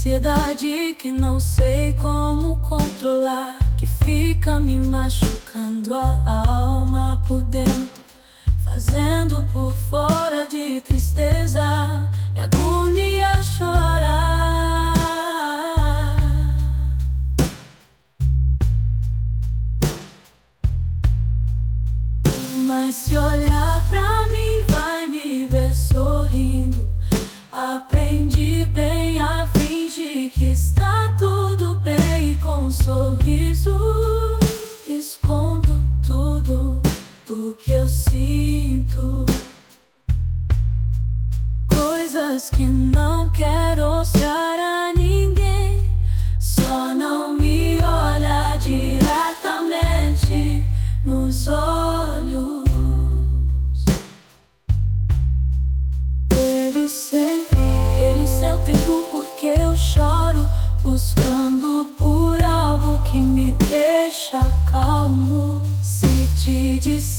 ansiedade que não sei como controlar, que fica me machucando a alma por dentro, fazendo por fora de tristeza e agonia chorar. Mas se olhar pra mim vai me ver sorrindo. Aprendi bem a fingir que está tudo bem, e com um sorriso escondo tudo o que eu sinto. Coisas que não quero mostrar a ninguém, só não me olha diretamente nos olhos. Ele sempre viu porque eu choro, buscando por algo que me deixa calmo. Se te disser